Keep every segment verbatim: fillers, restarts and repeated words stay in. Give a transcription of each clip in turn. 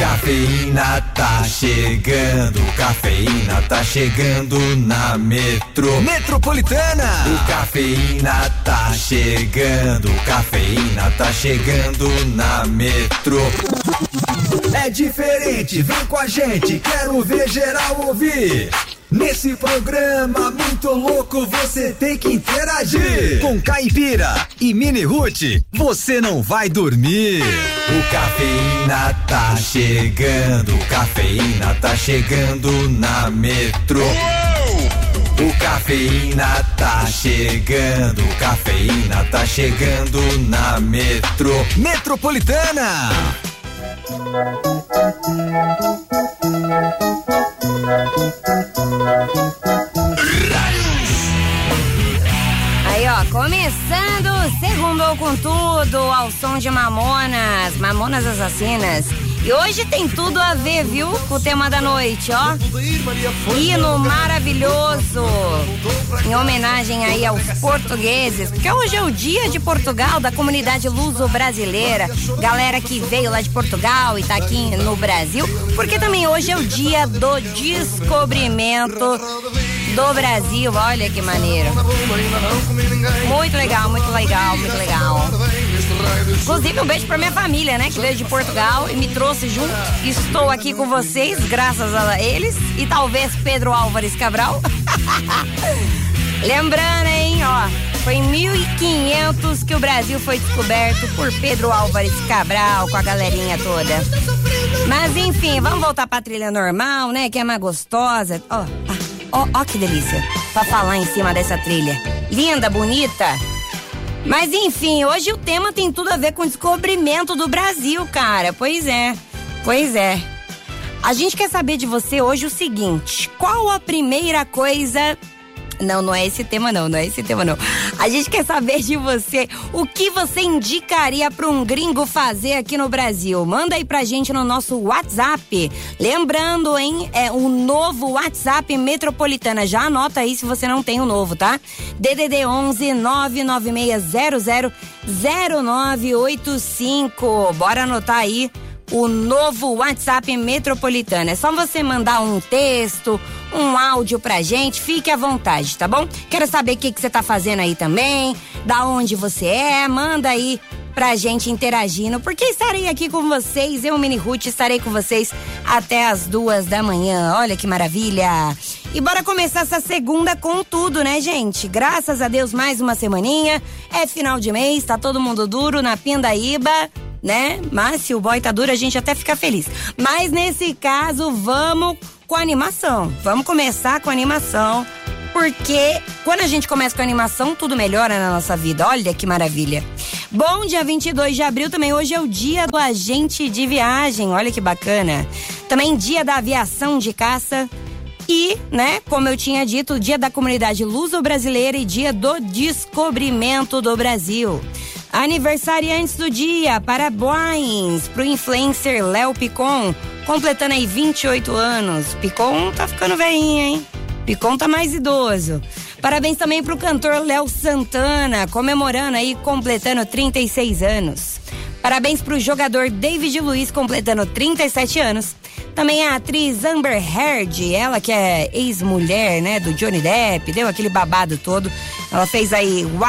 Cafeína tá chegando, cafeína tá chegando na Metro Metropolitana. O Cafeína tá chegando, cafeína tá chegando na Metro. É diferente, vem com a gente, quero ver geral ouvir. Nesse programa muito louco você tem que interagir. Com Caipira e Mini Ruth, você não vai dormir. O Cafeína tá chegando, cafeína tá chegando na Metro. O Cafeína tá chegando, cafeína tá chegando na Metro Metropolitana. Aí, ó, começando o Segundou com tudo, ao som de Mamonas, Mamonas Assassinas. E hoje tem tudo a ver, viu, com o tema da noite, ó. Hino maravilhoso, em homenagem aí aos portugueses, porque hoje é o dia de Portugal, da comunidade luso-brasileira, galera que veio lá de Portugal e tá aqui no Brasil, porque também hoje é o dia do descobrimento do Brasil. Olha que maneiro. Muito legal, muito legal, muito legal. Inclusive um beijo pra minha família, né, que veio de Portugal e me trouxe junto. Estou aqui com vocês, graças a eles, e talvez Pedro Álvares Cabral. Lembrando, hein, ó, foi em mil e quinhentos que o Brasil foi descoberto por Pedro Álvares Cabral, com a galerinha toda. Mas enfim, vamos voltar pra trilha normal, né, que é mais gostosa. Ó, ó, ó que delícia, pra falar em cima dessa trilha. Linda, bonita. Mas enfim, hoje o tema tem tudo a ver com o descobrimento do Brasil, cara. Pois é, pois é. A gente quer saber de você hoje o seguinte: qual a primeira coisa... Não, não é esse tema não, não é esse tema não. A gente quer saber de você o que você indicaria para um gringo fazer aqui no Brasil. Manda aí pra gente no nosso WhatsApp. Lembrando, hein, é o novo WhatsApp Metropolitana. Já anota aí se você não tem o novo, tá? D D D onze nove nove seis zero zero zero nove oito cinco. Bora anotar aí o novo WhatsApp Metropolitana. É só você mandar um texto, um áudio pra gente, fique à vontade, tá bom? Quero saber o que que você tá fazendo aí também, da onde você é, manda aí pra gente interagindo, porque estarei aqui com vocês, eu, Mini Ruth, estarei com vocês até as duas da manhã, olha que maravilha! E bora começar essa segunda com tudo, né, gente? Graças a Deus, mais uma semaninha, é final de mês, tá todo mundo duro na pindaíba, né? Mas se o boy tá duro, a gente até fica feliz. Mas nesse caso, vamos com a animação. Vamos começar com a animação, porque quando a gente começa com a animação, tudo melhora na nossa vida. Olha que maravilha. Bom, dia vinte e dois de abril também, hoje é o dia do agente de viagem. Olha que bacana. Também dia da aviação de caça. E, né, como eu tinha dito, o dia da comunidade luso-brasileira e dia do descobrimento do Brasil. Aniversariantes do dia, parabéns pro influencer Léo Picon, completando aí vinte e oito anos. Picon tá ficando velhinho, hein? Picon tá mais idoso. Parabéns também pro cantor Léo Santana, comemorando aí, completando trinta e seis anos. Parabéns pro jogador David Luiz, completando trinta e sete anos. Também a atriz Amber Heard, ela que é ex-mulher, né, do Johnny Depp, deu aquele babado todo. Ela fez aí o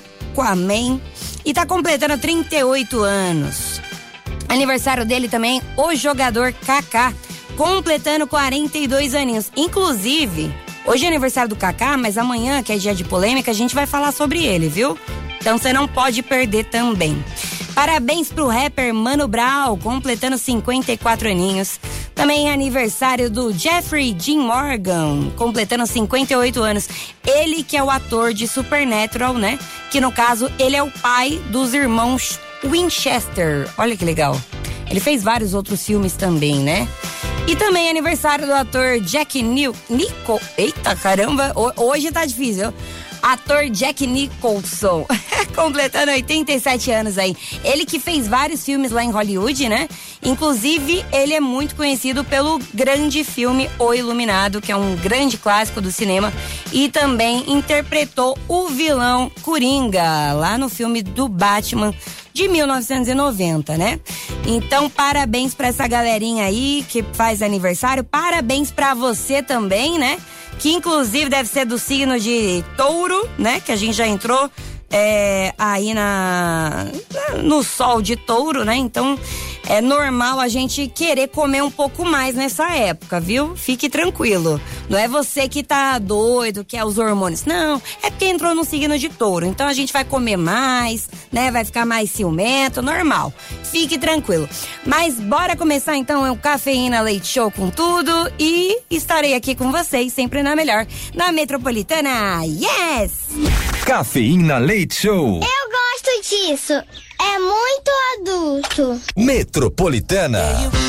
Aquaman e tá completando trinta e oito anos. Aniversário dele também, o jogador Kaká, completando quarenta e dois aninhos. Inclusive, hoje é aniversário do Kaká, mas amanhã, que é dia de polêmica, a gente vai falar sobre ele, viu? Então você não pode perder também. Parabéns pro rapper Mano Brown, completando cinquenta e quatro aninhos. Também é aniversário do Jeffrey Dean Morgan, completando cinquenta e oito anos. Ele que é o ator de Supernatural, né? Que no caso, ele é o pai dos irmãos Winchester. Olha que legal. Ele fez vários outros filmes também, né? E também é aniversário do ator Jack Nicholson. Eita, caramba, hoje tá difícil. Ator Jack Nicholson, completando oitenta e sete anos aí. Ele que fez vários filmes lá em Hollywood, né? Inclusive, ele é muito conhecido pelo grande filme O Iluminado, que é um grande clássico do cinema. E também interpretou o vilão Coringa, lá no filme do Batman de mil novecentos e noventa, né? Então, parabéns pra essa galerinha aí que faz aniversário, parabéns pra você também, né? Que inclusive deve ser do signo de Touro, né? Que a gente já entrou é, aí na no sol de Touro, né? Então é normal a gente querer comer um pouco mais nessa época, viu? Fique tranquilo. Não é você que tá doido, que é os hormônios. Não, é porque entrou no signo de Touro. Então a gente vai comer mais, né? Vai ficar mais ciumento, normal. Fique tranquilo. Mas bora começar então o Cafeína Leite Show com tudo e estarei aqui com vocês sempre na melhor, na Metropolitana. Yes! Cafeína Leite Show. Eu gosto disso. É muito adulto. Metropolitana.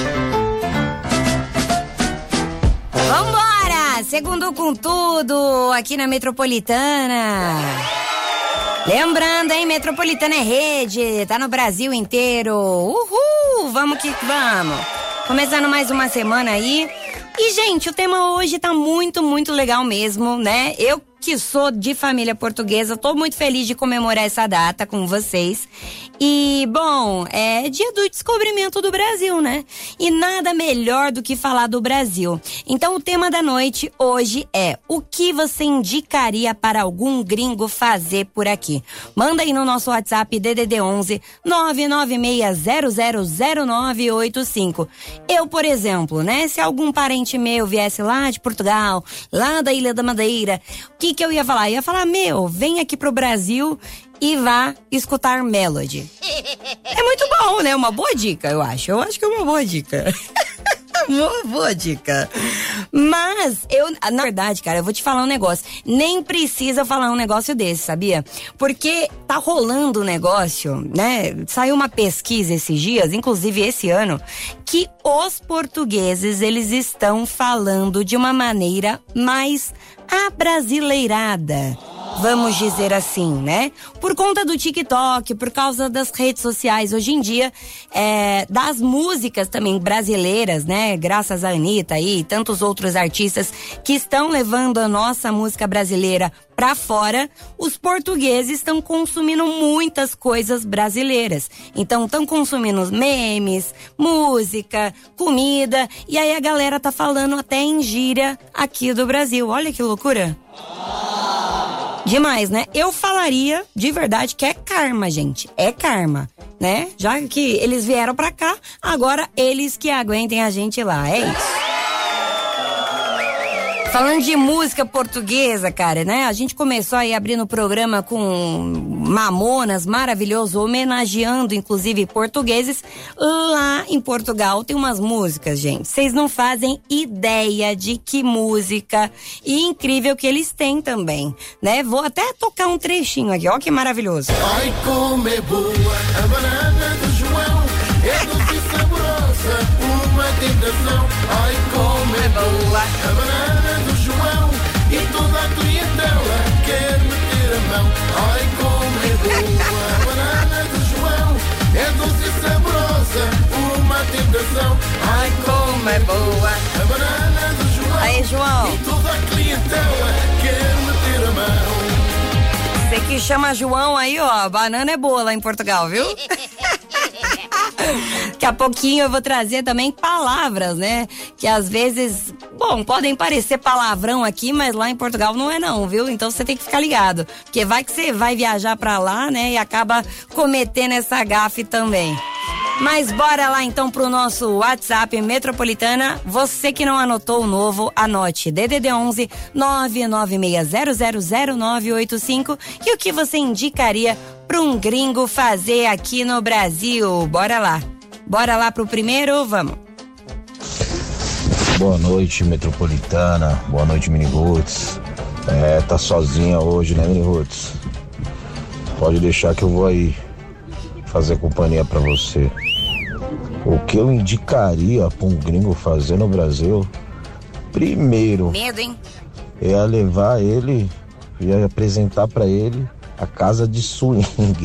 Vambora! Segundo com tudo aqui na Metropolitana. Lembrando, hein? Metropolitana é rede, tá no Brasil inteiro. Uhul! Vamos que vamos. Começando mais uma semana aí. E, gente, o tema hoje tá muito, muito legal mesmo, né? Eu que sou de família portuguesa, tô muito feliz de comemorar essa data com vocês. E, bom, é dia do descobrimento do Brasil, né? E nada melhor do que falar do Brasil. Então, o tema da noite hoje é: o que você indicaria para algum gringo fazer por aqui? Manda aí no nosso WhatsApp D D D onze nove nove seis zero zero zero nove oito cinco. Eu, por exemplo, né? Se algum parente meu viesse lá de Portugal, lá da Ilha da Madeira, o que que eu ia falar? Eu ia falar, meu, vem aqui pro Brasil e vá escutar Melody. É muito bom, né? Uma boa dica, eu acho. Eu acho que é uma boa dica. Boa, boa dica. Mas, eu, na verdade, cara, eu vou te falar um negócio. Nem precisa falar um negócio desse, sabia? Porque tá rolando um negócio, né? Saiu uma pesquisa esses dias, inclusive esse ano, que os portugueses, eles estão falando de uma maneira mais abrasileirada. Vamos dizer assim, né? Por conta do TikTok, por causa das redes sociais hoje em dia, é, das músicas também brasileiras, né? Graças a Anitta aí e tantos outros artistas que estão levando a nossa música brasileira pra fora, os portugueses estão consumindo muitas coisas brasileiras. Então estão consumindo memes, música, comida, e aí a galera tá falando até em gíria aqui do Brasil. Olha que loucura! Demais, né? Eu falaria de verdade que é karma, gente. É karma, né? Já que eles vieram pra cá, agora eles que aguentem a gente lá. É isso. Falando de música portuguesa, cara, né? A gente começou aí abrindo o programa com Mamonas, maravilhoso, homenageando inclusive portugueses. Lá em Portugal tem umas músicas, gente. Vocês não fazem ideia de que música e incrível que eles têm também, né? Vou até tocar um trechinho aqui, ó que maravilhoso. Ai, como é boa a banana do João, é doce e saborosa, uma tentação. Ai, como é boa a banana do João, e toda a clientela quer meter a mão. Ai, como é boa a banana do João, é doce e saborosa, uma tentação. Ai, como é boa a banana do João, aí, João, e toda a clientela quer meter a mão. Você que chama João aí, ó, a banana é boa lá em Portugal, viu? Daqui a pouquinho eu vou trazer também palavras, né? Que às vezes, bom, podem parecer palavrão aqui, mas lá em Portugal não é não, viu? Então você tem que ficar ligado. Porque vai que você vai viajar pra lá, né? E acaba cometendo essa gafe também. Mas bora lá então pro nosso WhatsApp Metropolitana. Você que não anotou o novo, anote D D D onze nove nove seis zero zero zero nove oito cinco. E o que você indicaria para um gringo fazer aqui no Brasil? Bora lá. Bora lá pro primeiro, vamos. Boa noite, Metropolitana. Boa noite, Mini Roots. É, tá sozinha hoje, né, Mini Roots? Pode deixar que eu vou aí fazer companhia pra você. O que eu indicaria pra um gringo fazer no Brasil? Primeiro, medo, hein? É levar ele e apresentar pra ele a casa de swing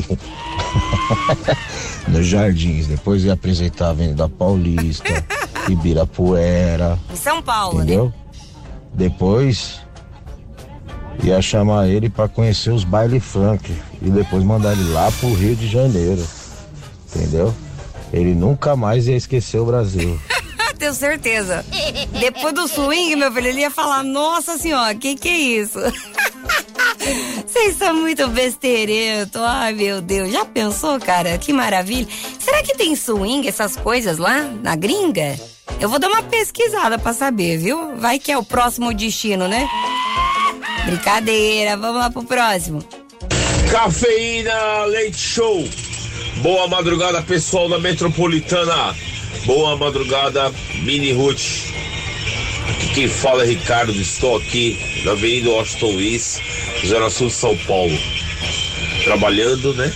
nos Jardins. Depois ia apresentar a Avenida Paulista, Ibirapuera. Em São Paulo, entendeu? Né? Depois ia chamar ele pra conhecer os baile funk e depois mandar ele lá pro Rio de Janeiro. entendeu? Ele nunca mais ia esquecer o Brasil. Tenho certeza. Depois do swing, meu filho, ele ia falar, nossa senhora, que que é isso? Vocês são muito besteirentos. Ai, meu Deus. Já pensou, cara? Que maravilha. Será que tem swing, essas coisas lá na gringa? Eu vou dar uma pesquisada pra saber, viu? Vai que é o próximo destino, né? Brincadeira. Vamos lá pro próximo. Cafeína Leite Show. Boa madrugada, pessoal da Metropolitana. Boa madrugada, Mini Ruth. Aqui quem fala é Ricardo. Estou aqui na Avenida Washington Luiz, Zona Sul de São Paulo, trabalhando, né?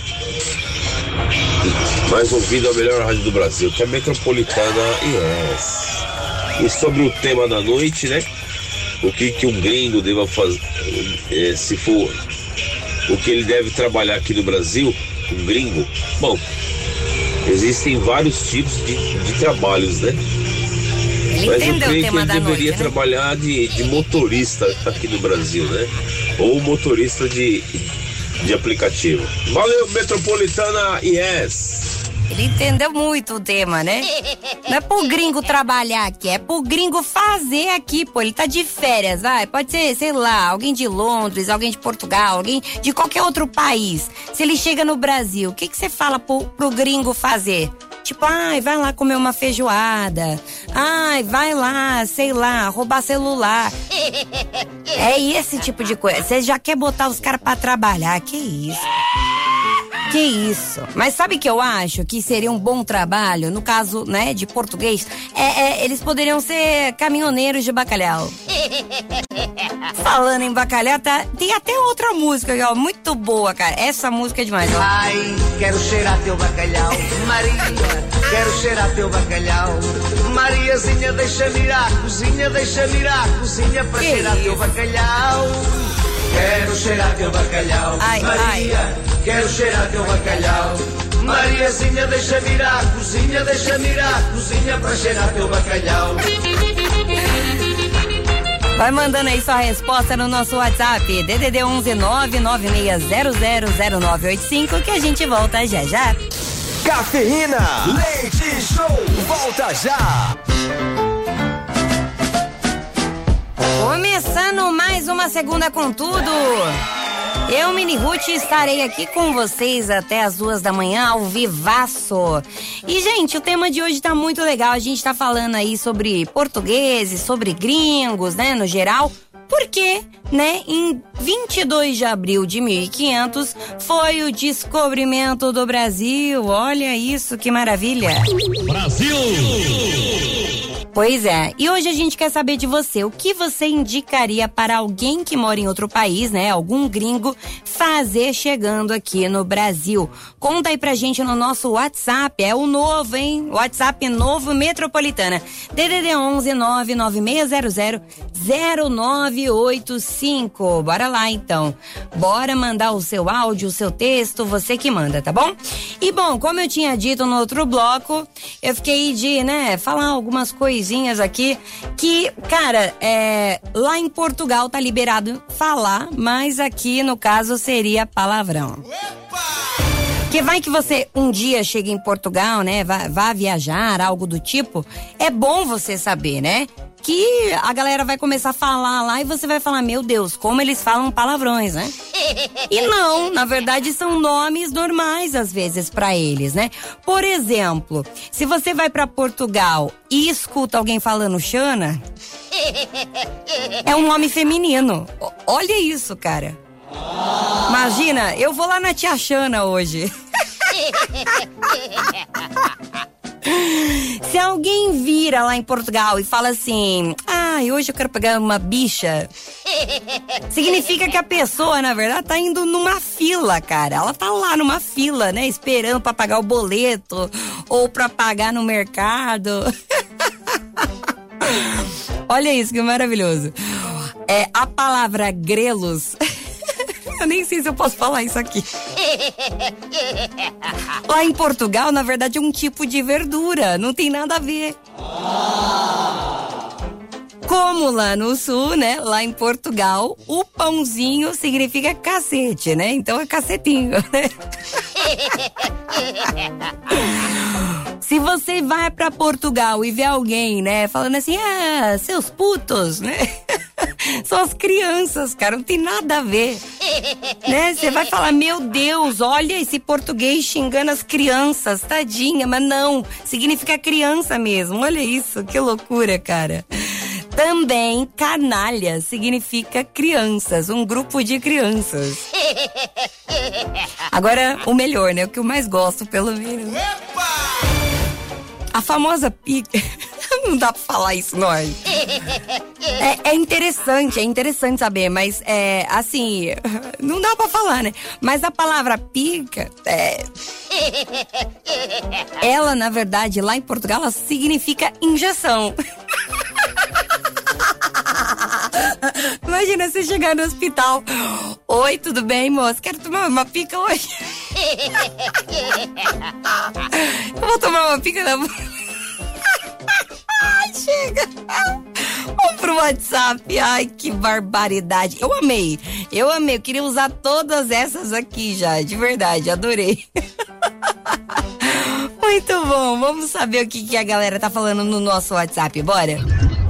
Mas ouvindo a melhor rádio do Brasil, que é a Metropolitana. Yes. E sobre o tema da noite, né? O que que um gringo deva fazer, é, se for o que ele deve trabalhar aqui no Brasil, um gringo. Bom, existem vários tipos de, de trabalhos, né? Ele Mas eu entendeu o creio que tema ele da deveria noite, né? trabalhar de, de motorista aqui no Brasil, né? Ou motorista de, de aplicativo. Valeu, Metropolitana, yes! Ele entendeu muito o tema, né? Não é pro gringo trabalhar aqui, é pro gringo fazer aqui, pô. Ele tá de férias, vai. Pode ser, sei lá, alguém de Londres, alguém de Portugal, alguém de qualquer outro país. Se ele chega no Brasil, o que que você fala pro, pro gringo fazer? Tipo, ai, vai lá comer uma feijoada. Ai, vai lá, sei lá, roubar celular. É esse tipo de coisa. Você já quer botar os caras pra trabalhar, que isso? Que isso. Mas sabe que eu acho que seria um bom trabalho, no caso, né, de português, é, é, eles poderiam ser caminhoneiros de bacalhau. Falando em bacalhau, tá, tem até outra música, ó, muito boa, cara. Essa música é demais, ó. Ai, quero cheirar teu bacalhau, Maria, quero cheirar teu bacalhau. Mariazinha, deixa-me ir à cozinha, deixa-me ir à cozinha para Que cheirar isso? teu bacalhau. Quero cheirar teu bacalhau, Ai, Maria, ai. quero cheirar teu bacalhau. Mariazinha, deixa-me ir à cozinha, deixa-me ir à cozinha para cheirar teu bacalhau. Vai mandando aí sua resposta no nosso WhatsApp, D D D onze nove nove seis zero zero zero nove oito cinco, que a gente volta já já. Cafeína, leite show, volta já. Começando mais uma segunda com tudo. Eu, Mini Ruth, estarei aqui com vocês até as duas da manhã, ao vivaço. E, gente, o tema de hoje tá muito legal. A gente tá falando aí sobre portugueses, sobre gringos, né, no geral. Porque, né, em vinte e dois de abril de mil e quinhentos foi o descobrimento do Brasil. Olha isso, que maravilha. Brasil! Pois é, e hoje a gente quer saber de você, o que você indicaria para alguém que mora em outro país, né, algum gringo, fazer chegando aqui no Brasil? Conta aí pra gente no nosso WhatsApp, é o novo, hein? WhatsApp novo Metropolitana, D D D onze nove nove seis zero zero zero nove oito cinco. Bora lá então, bora mandar o seu áudio, o seu texto, você que manda, tá bom? E bom, como eu tinha dito no outro bloco, eu fiquei de, né, falar algumas coisinhas aqui que, cara, é, lá em Portugal tá liberado falar, mas aqui no caso seria palavrão. Que vai que você um dia chega em Portugal, né, vá, vá viajar, algo do tipo, é bom você saber, né? Que a galera vai começar a falar lá e você vai falar, meu Deus, como eles falam palavrões, né? E não, na verdade são nomes normais às vezes pra eles, né? Por exemplo, se você vai pra Portugal e escuta alguém falando Xana, é um nome feminino. O- Olha isso, cara. Imagina, eu vou lá na tia Xana hoje. Se alguém vira lá em Portugal e fala assim, ah, hoje eu quero pegar uma bicha, significa que a pessoa, na verdade, tá indo numa fila, cara. Ela tá lá numa fila, né, esperando pra pagar o boleto ou pra pagar no mercado. Olha isso, que maravilhoso. É, a palavra grelos... Eu nem sei se eu posso falar isso aqui. Lá em Portugal, na verdade, é um tipo de verdura. Não tem nada a ver. Como lá no sul, né? Lá em Portugal, o pãozinho significa cacete, né? Então é cacetinho, né? Se você vai pra Portugal e vê alguém, né, falando assim, ah, seus putos, né? São as crianças, cara, não tem nada a ver. Né? Você vai falar, meu Deus, olha esse português xingando as crianças, tadinha, mas não, significa criança mesmo, olha isso, que loucura, cara. Também, canalha significa crianças, um grupo de crianças. Agora, o melhor, né? O que eu mais gosto, pelo menos. A famosa pica. Não dá pra falar isso, não é? É, é interessante, é interessante saber, mas é assim, não dá pra falar, né? Mas a palavra pica, é... ela, na verdade, lá em Portugal, ela significa injeção. Imagina você chegar no hospital. Oi, tudo bem, moça? Quero tomar uma pica hoje. Eu vou tomar uma pica na... Chega. Vamos pro WhatsApp. Ai, que barbaridade. Eu amei. Eu amei. Eu queria usar todas essas aqui já. De verdade. Adorei. Muito bom. Vamos saber o que, que a galera tá falando no nosso WhatsApp. Bora.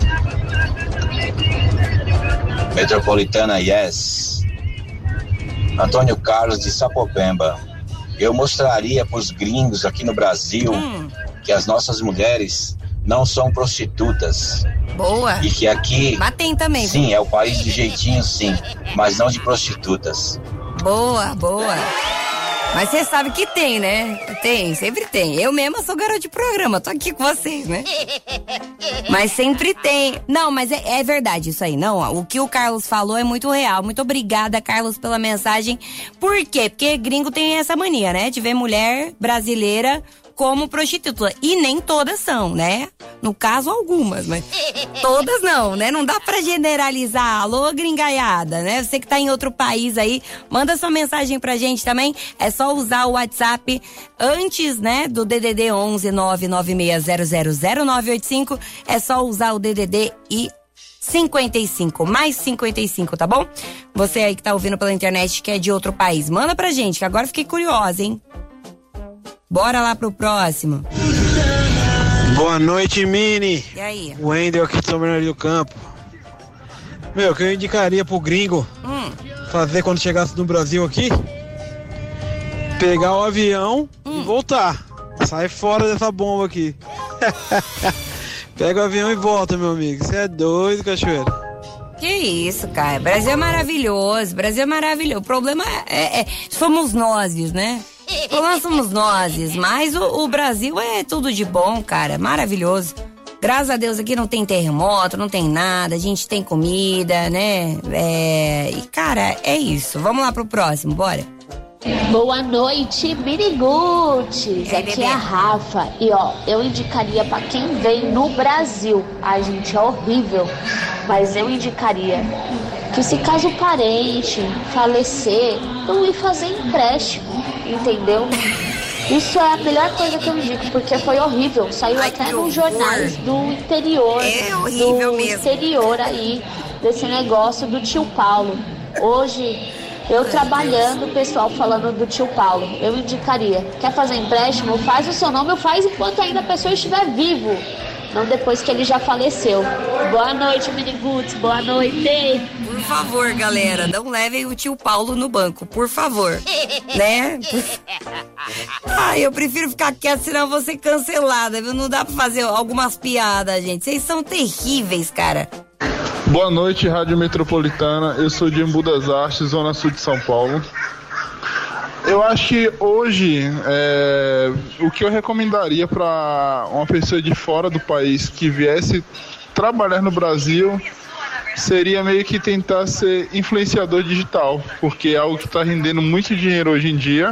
Metropolitana, yes. Antônio Carlos de Sapopemba. Eu mostraria pros gringos aqui no Brasil hum. que as nossas mulheres não são prostitutas. Boa. E que aqui... Mas tem também. Sim, viu? É o país de jeitinho, sim. Mas não de prostitutas. Boa, boa. Mas você sabe que tem, né? Tem, sempre tem. Eu mesma sou garota de programa, tô aqui com vocês, né? Mas sempre tem. Não, mas é, é verdade isso aí. Não, o que o Carlos falou é muito real. Muito obrigada, Carlos, pela mensagem. Por quê? Porque gringo tem essa mania, né? De ver mulher brasileira como prostituta. E nem todas são, né? No caso, algumas, mas todas não, né? Não dá pra generalizar. Alô, gringaiada, né? Você que tá em outro país aí, manda sua mensagem pra gente também. É só usar o WhatsApp antes, né? Do D D D onze nove nove seis zero zero zero nove oito cinco. É só usar o D D D e cinquenta e cinco, mais cinquenta e cinco, tá bom? Você aí que tá ouvindo pela internet que é de outro país, manda pra gente, que agora fiquei curiosa, hein? Bora lá pro próximo. Boa noite, Mini. E aí? Wendel aqui de São Bernardo do Campo. Meu, o que eu indicaria pro gringo hum. fazer quando chegasse no Brasil aqui? Pegar o avião hum. e voltar. Sai fora dessa bomba aqui. Pega o avião e volta, meu amigo. Você é doido, cachoeira. Que isso, cara. Brasil é maravilhoso. Brasil é maravilhoso. O problema é, é, é somos nós, né? O problema somos nós, mas o, o Brasil é tudo de bom, cara. Maravilhoso. Graças a Deus aqui não tem terremoto, não tem nada. A gente tem comida, né? É... E, cara, é isso. Vamos lá pro próximo, bora. Boa noite, Birigutes. Aqui é a Rafa. E ó, eu indicaria pra quem vem no Brasil. Ai, gente, é horrível. Mas eu indicaria que se caso o parente falecer, eu ir fazer empréstimo, entendeu? Isso é a melhor coisa que eu indico, porque foi horrível. Saiu Ai, até nos jornais do interior. É horrível do mesmo. exterior aí, desse negócio do tio Paulo. Hoje, eu Ai, trabalhando, o pessoal falando do tio Paulo. Eu indicaria, quer fazer empréstimo? Faz o seu nome, ou faz enquanto ainda a pessoa estiver vivo. Não depois que ele já faleceu. Boa noite, Miniguts. Boa noite. Por favor, galera, não levem o tio Paulo no banco, por favor. Né? Ai, eu prefiro ficar quieto, senão eu vou ser cancelada, viu? Não dá pra fazer algumas piadas, gente. Vocês são terríveis, cara. Boa noite, Rádio Metropolitana. Eu sou de Embu das Artes, Zona Sul de São Paulo. Eu acho que hoje é, o que eu recomendaria para uma pessoa de fora do país que viesse trabalhar no Brasil seria meio que tentar ser influenciador digital, porque é algo que está rendendo muito dinheiro hoje em dia.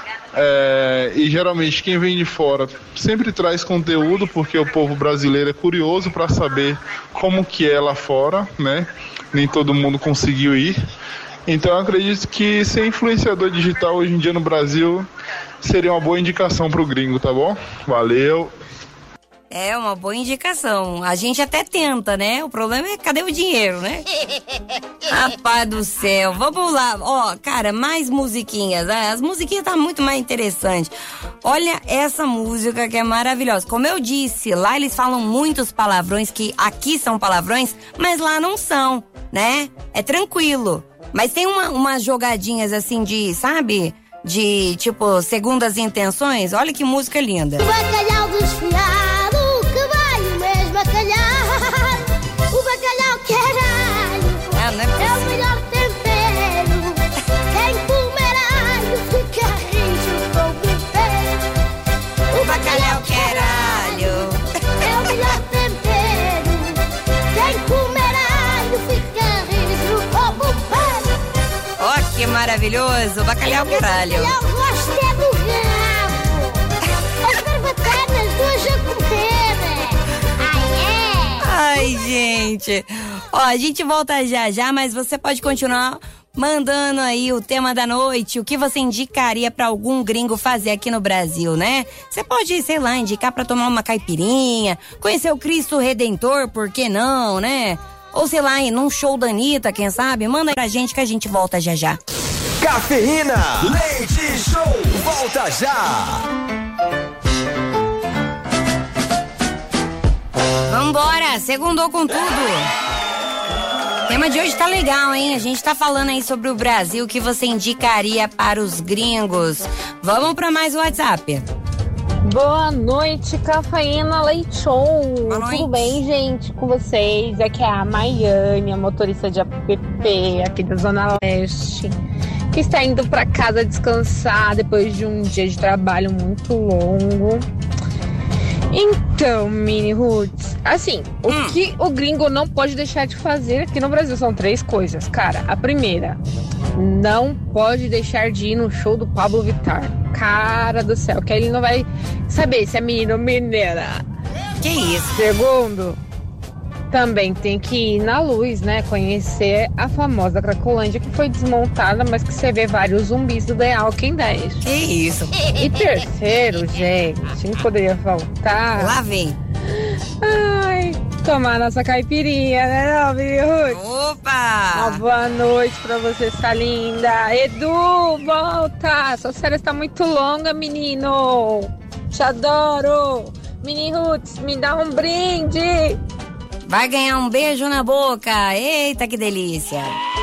É, e geralmente quem vem de fora sempre traz conteúdo, porque o povo brasileiro é curioso para saber como que é lá fora, né? Nem todo mundo conseguiu ir. Então eu acredito que ser influenciador digital hoje em dia no Brasil seria uma boa indicação pro gringo, tá bom? Valeu! É uma boa indicação. A gente até tenta, né? O problema é cadê o dinheiro, né? Rapaz do céu, vamos lá. Ó, cara, mais musiquinhas. Né? As musiquinhas tá muito mais interessantes. Olha essa música que é maravilhosa. Como eu disse, lá eles falam muitos palavrões que aqui são palavrões, mas lá não são, né? É tranquilo. Mas tem uma, umas jogadinhas assim de, sabe? De, tipo, segundas intenções. Olha que música linda. O bacalhau desfiado, que vai o mesmo bacalhau. O bacalhau caralho, ah, não é, é o melhor tempero. Quem comer alho fica rijo com tempero. O bacalhau caralho, é o melhor tempero. Quem comer alho fica rijo com tempero. Ó, oh, que maravilhoso, bacalhau caralho. Eu gosto é do rabo. As barbatanas hoje a comer. Ai, é. Ai, gente. Ó, a gente volta já já, mas você pode continuar mandando aí o tema da noite, o que você indicaria pra algum gringo fazer aqui no Brasil, né? Você pode, sei lá, indicar pra tomar uma caipirinha, conhecer o Cristo Redentor, por que não, né? Ou sei lá, ir num show da Anitta, quem sabe? Manda aí pra gente que a gente volta já já. Cafeína, Leite Show, volta já. Vambora, segundou com tudo. O tema de hoje tá legal, hein? A gente tá falando aí sobre o Brasil, o que você indicaria para os gringos. Vamos pra mais o WhatsApp. Boa noite, Cafeína Leite Show. Boa noite. Tudo bem, gente, com vocês? Aqui é a Maiane, a motorista de app aqui da Zona Leste, que está indo para casa descansar depois de um dia de trabalho muito longo. Então, Mini Roots, assim, o hum. que o gringo não pode deixar de fazer aqui no Brasil são três coisas, cara. A primeira, não pode deixar de ir no show do Pablo Vittar. Cara do céu, que aí ele não vai saber se é menino ou menina. Que isso? Segundo, também tem que ir na Luz, né? Conhecer a famosa Cracolândia, que foi desmontada, mas que você vê vários zumbis do The Walking Dead. Que isso? E terceiro, gente, não poderia faltar. Lá vem. Ai, tomar nossa caipirinha, né, não, Mini Ruth? Opa! Uma boa noite pra você, tá linda. Edu, volta! Sua série está muito longa, menino. Te adoro. Mini Roots, me dá um brinde. Vai ganhar um beijo na boca. Eita, que delícia.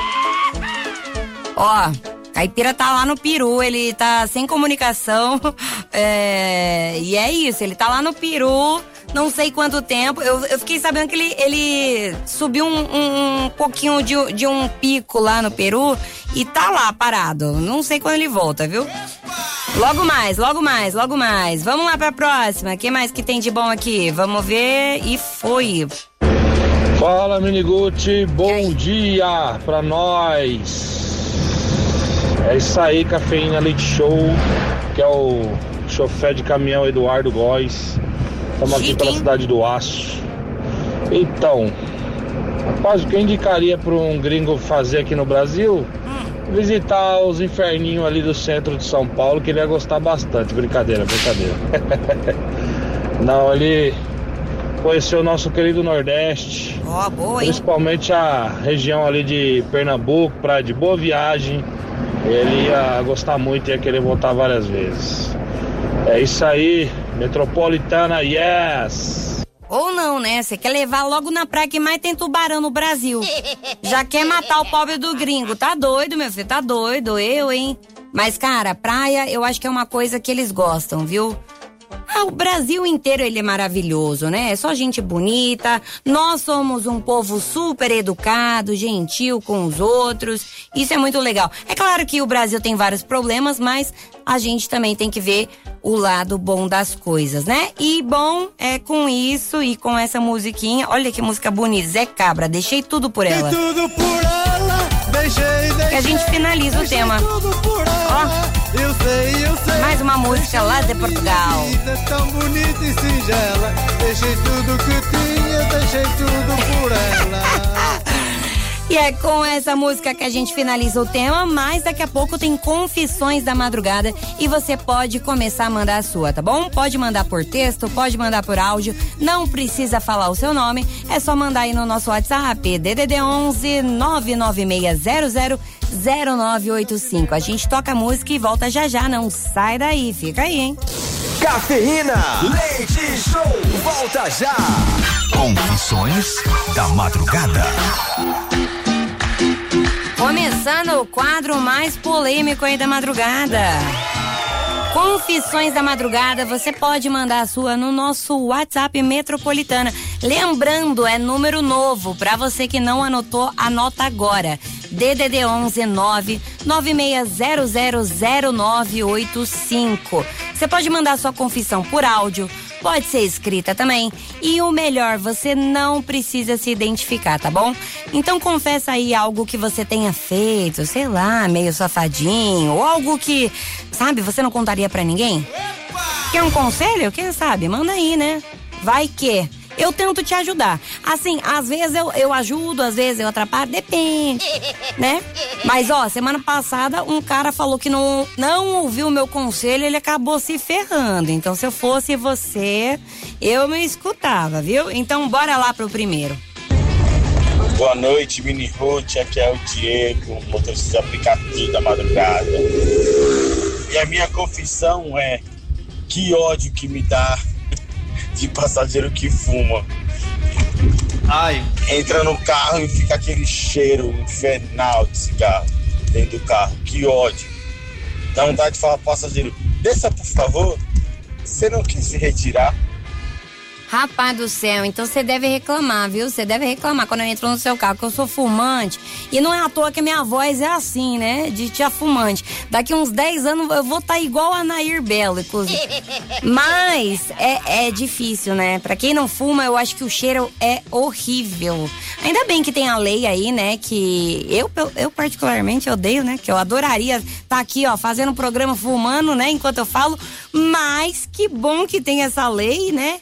Ó, Caipira tá lá no Peru, ele tá sem comunicação. É, e é isso, ele tá lá no Peru, não sei quanto tempo. Eu, eu fiquei sabendo que ele, ele subiu um, um, um pouquinho de, de um pico lá no Peru e tá lá parado. Não sei quando ele volta, viu? Logo mais, logo mais, logo mais. Vamos lá pra próxima. O que mais que tem de bom aqui? Vamos ver. E foi. Fala, Miniguti. Bom dia pra nós. É isso aí, Cafeína Leite Show, que é o chofer de caminhão Eduardo Góes. Estamos aqui pela cidade do Aço. Então, rapaz, o que eu indicaria para um gringo fazer aqui no Brasil? Visitar os inferninhos ali do centro de São Paulo, que ele ia gostar bastante. Brincadeira, brincadeira. Não, ele conheceu o nosso querido Nordeste. Ó, oh, boa, hein? Principalmente a região ali de Pernambuco, Praia de Boa Viagem. Ele ia gostar muito e ia querer voltar várias vezes. É isso aí, Metropolitana, yes! Ou não, né? Você quer levar logo na praia que mais tem tubarão no Brasil. Já quer matar o pobre do gringo. Tá doido, meu filho, tá doido. Eu, hein? Mas, cara, praia eu acho que é uma coisa que eles gostam, viu? Ah, o Brasil inteiro ele é maravilhoso, né? É só gente bonita. Nós somos um povo super educado, gentil com os outros. Isso é muito legal. É claro que o Brasil tem vários problemas, mas a gente também tem que ver o lado bom das coisas, né? E bom, é com isso e com essa musiquinha. Olha que música bonita, Zé Cabra, deixei tudo por ela. Tudo por ela, deixei, deixei, que a gente finaliza o tema. Ó. Eu sei, eu sei. Mais uma música lá de Portugal. Vida tão bonita e singela. Deixei tudo que tinha, deixei tudo por ela. E é com essa música que a gente finaliza o tema, mas daqui a pouco tem Confissões da Madrugada e você pode começar a mandar a sua, tá bom? Pode mandar por texto, pode mandar por áudio, não precisa falar o seu nome, é só mandar aí no nosso WhatsApp, D D D onze nove nove seis zero zero zero nove oito cinco. A gente toca a música e volta já já, não sai daí, fica aí, hein? Cafeína, leite show, volta já. Confissões da Madrugada. Começando o quadro mais polêmico aí da madrugada. Confissões da Madrugada, você pode mandar a sua no nosso WhatsApp Metropolitana. Lembrando, é número novo, para você que não anotou, anota agora. D D D onze nove nove seis zero zero zero nove oito cinco. Você pode mandar sua confissão por áudio, pode ser escrita também. E o melhor, você não precisa se identificar, tá bom? Então confessa aí algo que você tenha feito, sei lá, meio safadinho, ou algo que, sabe, você não contaria pra ninguém? Quer um conselho? Quem sabe? Manda aí, né? Vai que... eu tento te ajudar. Assim, às vezes eu, eu ajudo, às vezes eu atrapalho, depende, né? Mas, ó, semana passada um cara falou que não, não ouviu o meu conselho, ele acabou se ferrando. Então, se eu fosse você, eu me escutava, viu? Então, bora lá pro primeiro. Boa noite, Mini Ruth, aqui é o Diego, motorista de aplicativo da madrugada. E a minha confissão é, que ódio que me dá de passageiro que fuma. Ai, entra no carro e fica aquele cheiro infernal de cigarro dentro do carro. Que ódio. Dá vontade de falar pro passageiro: desça, por favor. Você não quer se retirar? Rapaz do céu, então você deve reclamar, viu? Você deve reclamar quando eu entro no seu carro, que eu sou fumante. E não é à toa que a minha voz é assim, né? De tia fumante. Daqui uns dez anos eu vou estar tá igual a Nair Belo, inclusive. Mas é, é difícil, né? Pra quem não fuma, eu acho que o cheiro é horrível. Ainda bem que tem a lei aí, né? Que eu, eu particularmente odeio, né? Que eu adoraria estar tá aqui, ó, fazendo um programa fumando, né? Enquanto eu falo. Mas que bom que tem essa lei, né?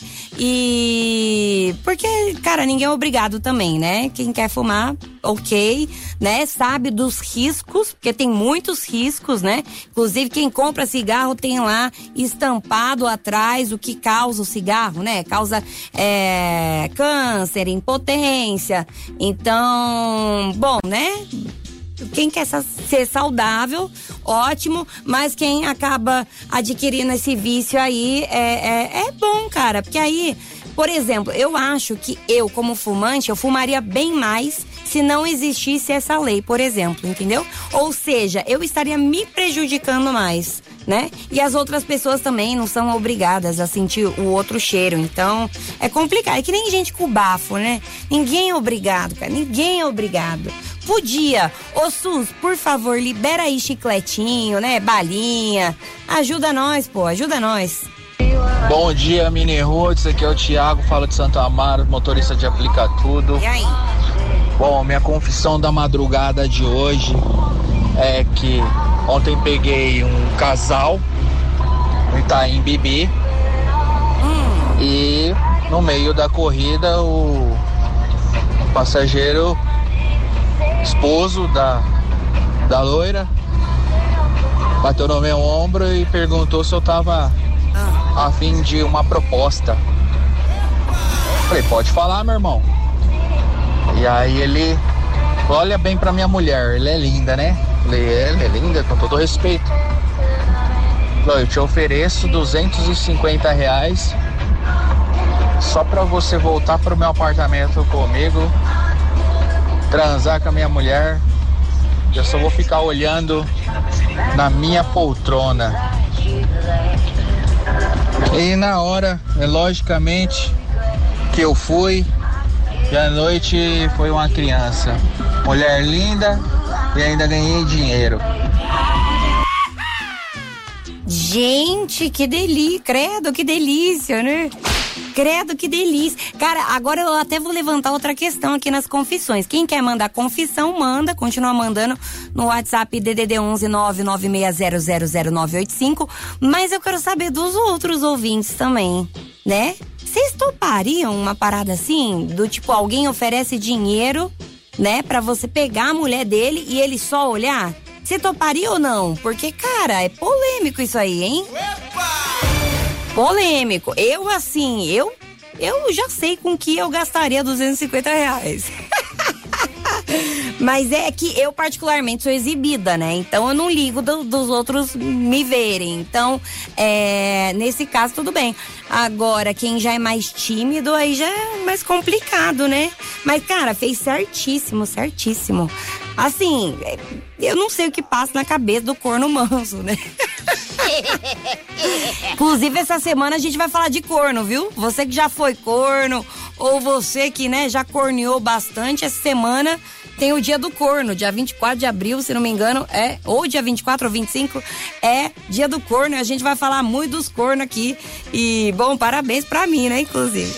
E porque, cara, ninguém é obrigado também, né? Quem quer fumar, ok, né? Sabe dos riscos, porque tem muitos riscos, né? Inclusive, quem compra cigarro tem lá estampado atrás o que causa o cigarro, né? Causa é, câncer, impotência. Então, bom, né? Quem quer ser saudável, ótimo, mas quem acaba adquirindo esse vício aí é, é, é bom, cara, porque aí, por exemplo, eu acho que eu, como fumante, eu fumaria bem mais se não existisse essa lei, por exemplo, entendeu? Ou seja, eu estaria me prejudicando mais, né? E as outras pessoas também não são obrigadas a sentir o outro cheiro, então é complicado, é que nem gente com bafo, né? Ninguém é obrigado, cara, ninguém é obrigado. Podia, ô SUS, por favor, libera aí chicletinho, né, balinha, ajuda nós, pô, ajuda nós. Bom dia, Mini Roots, aqui é o Thiago, falo de Santo Amaro, motorista de Aplica Tudo. E aí? Bom, minha confissão da madrugada de hoje é que ontem peguei um casal no Itaim Bibi hum. e no meio da corrida o passageiro esposo da, da loira bateu no meu ombro e perguntou se eu tava ah. a fim de uma proposta. Falei, pode falar, meu irmão. E aí ele, olha bem pra minha mulher, ela é linda, né? Falei, ela é linda, com todo respeito. Falei, eu te ofereço duzentos e cinquenta reais só pra você voltar pro meu apartamento comigo, transar com a minha mulher. Eu só vou ficar olhando na minha poltrona. E na hora, é, logicamente, que eu fui, e à noite foi uma criança. Mulher linda e ainda ganhei dinheiro. Gente, que delícia, credo, que delícia, né? Credo, que delícia. Cara, agora eu até vou levantar outra questão aqui nas confissões. Quem quer mandar confissão, manda, continua mandando no WhatsApp D D D onze nove nove seis zero zero zero nove oito cinco. Mas eu quero saber dos outros ouvintes também, né? Vocês topariam uma parada assim? Do tipo, alguém oferece dinheiro né? Pra você pegar a mulher dele e ele só olhar? Você toparia ou não? Porque, cara, é polêmico isso aí, hein? Polêmico. Eu, assim, eu, eu já sei com que eu gastaria duzentos e cinquenta reais. Mas é que eu particularmente sou exibida, né? Então eu não ligo do, dos outros me verem. Então, é, nesse caso, tudo bem. Agora, quem já é mais tímido, aí já é mais complicado, né? Mas, cara, fez certíssimo, certíssimo. Assim, eu não sei o que passa na cabeça do corno manso, né? Inclusive, essa semana a gente vai falar de corno, viu? Você que já foi corno, ou você que, né, já corneou bastante, essa semana tem o dia do corno, dia vinte e quatro de abril, se não me engano, é, ou dia vinte e quatro ou vinte e cinco, é dia do corno, e a gente vai falar muito dos cornos aqui. E, bom, parabéns pra mim, né, inclusive.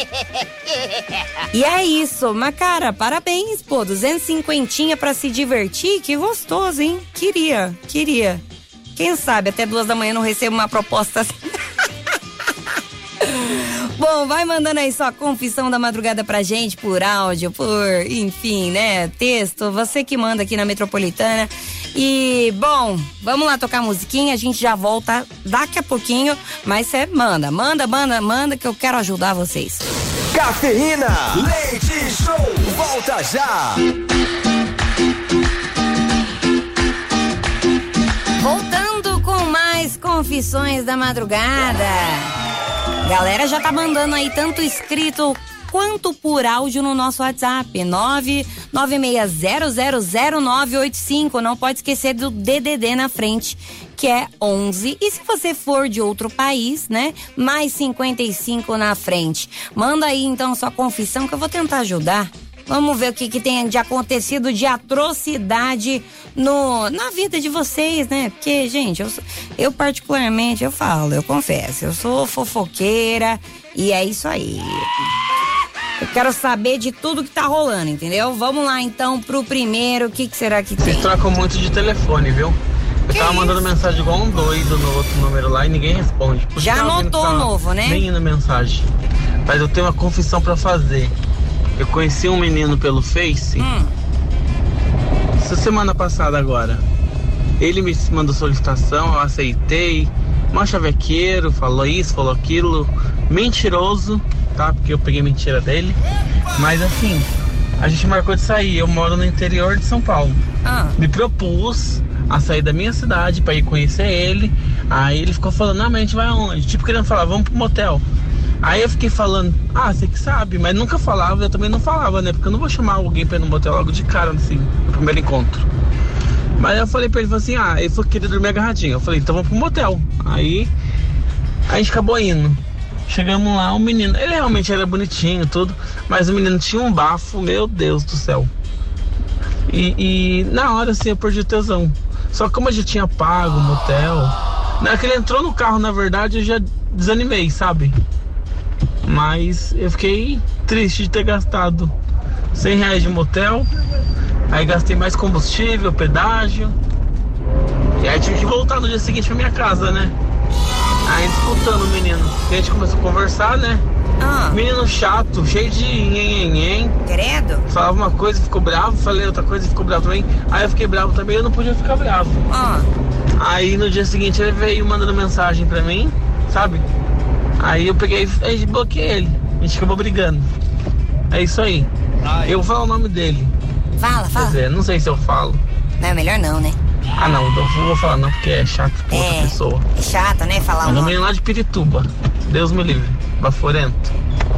E é isso, mas, cara, parabéns, pô, duzentos e cinquenta pra se divertir, que gostoso, hein? Queria, queria. Quem sabe até duas da manhã não recebo uma proposta assim. Bom, vai mandando aí sua confissão da madrugada pra gente, por áudio, por, enfim, né, texto, você que manda aqui na Metropolitana. E, bom, vamos lá tocar musiquinha, a gente já volta daqui a pouquinho, mas você manda, manda, manda, manda, que eu quero ajudar vocês. Cafeína, leite show, volta já! Voltando com mais confissões da madrugada. Galera já tá mandando aí tanto escrito quanto por áudio no nosso WhatsApp, nove nove seis zero zero zero nove oito cinco. Não pode esquecer do D D D na frente, que é onze. E se você for de outro país, né, mais cinquenta e cinco na frente. Manda aí então sua confissão que eu vou tentar ajudar. Vamos ver o que, que tem de acontecido de atrocidade no, na vida de vocês, né? Porque, gente, eu, eu particularmente, eu falo, eu confesso, eu sou fofoqueira e é isso aí. Eu quero saber de tudo que tá rolando, entendeu? Vamos lá, então, pro primeiro, o que, que será que tem? Vocês trocam muito de telefone, viu? Eu que tava isso? mandando mensagem igual um doido no outro número lá e ninguém responde. Por Já anotou o novo, né? Nem indo mensagem. Mas eu tenho uma confissão pra fazer. Eu conheci um menino pelo Face, hum. essa semana passada agora. Ele me mandou solicitação, eu aceitei. Mó chavequeiro, falou isso, falou aquilo. Mentiroso, tá? Porque eu peguei mentira dele. Mas assim, a gente marcou de sair. Eu moro no interior de São Paulo. Ah. Me propus a sair da minha cidade pra ir conhecer ele. Aí ele ficou falando, não, mas a gente vai aonde? Tipo querendo falar, vamos pro motel. Aí eu fiquei falando, ah, você que sabe, mas nunca falava, eu também não falava, né? Porque eu não vou chamar alguém pra ir no motel logo de cara, assim, no primeiro encontro. Mas eu falei pra ele, falei assim, ah, ele falou que queria dormir agarradinho. Eu falei, então vamos pro motel. Aí a gente acabou indo. Chegamos lá, o menino, ele realmente era bonitinho, tudo, mas o menino tinha um bafo, meu Deus do céu. E, e na hora, assim, eu perdi o tesão. Só que como eu já tinha pago o motel, na hora que ele entrou no carro, na verdade, eu já desanimei, sabe? Mas eu fiquei triste de ter gastado cem reais de motel. Aí gastei mais combustível, pedágio. E aí tive que voltar no dia seguinte pra minha casa, né? Aí disputando o menino. A gente começou a conversar, né? Ah. Menino chato, cheio de nhen-nhen-nhen. Credo. Falava uma coisa e ficou bravo, falei outra coisa e ficou bravo também. Aí eu fiquei bravo também, eu não podia ficar bravo. Ah. Aí no dia seguinte ele veio mandando mensagem pra mim, sabe? Aí eu peguei e bloqueei ele. A gente acabou brigando. É isso aí. Ai. Eu vou falar o nome dele. Fala, fala. Quer dizer, não sei se eu falo. Não, melhor não, né? Ah, não, eu não vou falar não, porque é chato com é, outra pessoa. É chato, né? Falar o nome. nome é lá de Pirituba. Deus me livre. Baforento.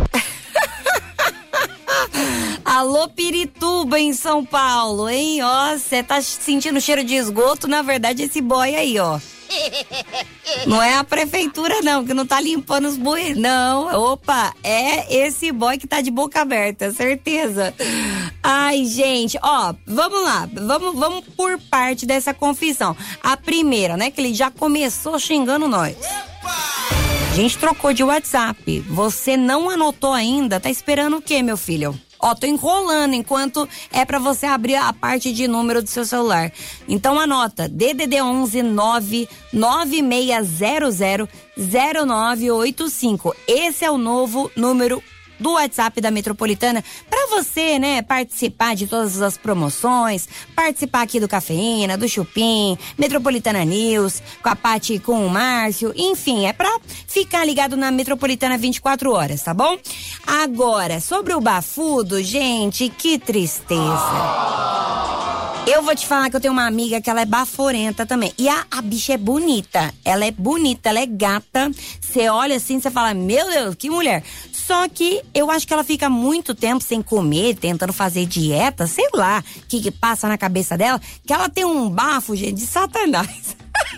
Alô, Pirituba, em São Paulo, hein? Ó, você tá sentindo cheiro de esgoto? Na verdade, esse boy aí, ó. Não é a prefeitura, não, que não tá limpando os bueiros. Não, opa, é esse boy que tá de boca aberta, certeza. Ai, gente, ó, vamos lá, vamos, vamos por parte dessa confissão. A primeira, né, que ele já começou xingando nós. A gente trocou de WhatsApp. Você não anotou ainda? Tá esperando o quê, meu filho? Ó, tô enrolando enquanto é pra você abrir a parte de número do seu celular. Então anota, D D D onze nove nove seis zero zero zero nove oito cinco. Esse é o novo número do WhatsApp da Metropolitana pra você, né, participar de todas as promoções, participar aqui do Cafeína, do Chupim, Metropolitana News, com a Paty e com o Márcio, enfim, é pra ficar ligado na Metropolitana vinte e quatro horas, tá bom? Agora, sobre o bafudo, gente, que tristeza. Eu vou te falar que eu tenho uma amiga que ela é baforenta também. E a, a bicha é bonita. Ela é bonita, ela é gata. Você olha assim, você fala, meu Deus, que mulher. Só que eu acho que ela fica muito tempo sem comer, tentando fazer dieta, sei lá, o que que passa na cabeça dela, que ela tem um bafo, gente, de satanás.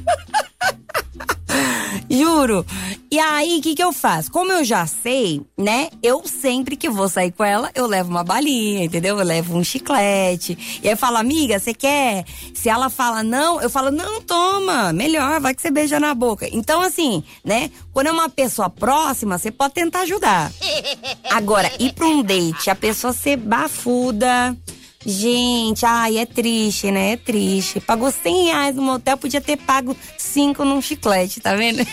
Juro. E aí, o que que eu faço? Como eu já sei, né? Eu sempre que vou sair com ela, eu levo uma balinha, entendeu? Eu levo um chiclete. E aí eu falo, amiga, você quer? Se ela fala não, eu falo, não, toma, melhor, vai que você beija na boca. Então, assim, né? Quando é uma pessoa próxima, você pode tentar ajudar. Agora, ir pra um date, a pessoa ser bafuda... Gente, ai, é triste, né? É triste. Pagou cem reais no motel, podia ter pago cinco num chiclete, tá vendo?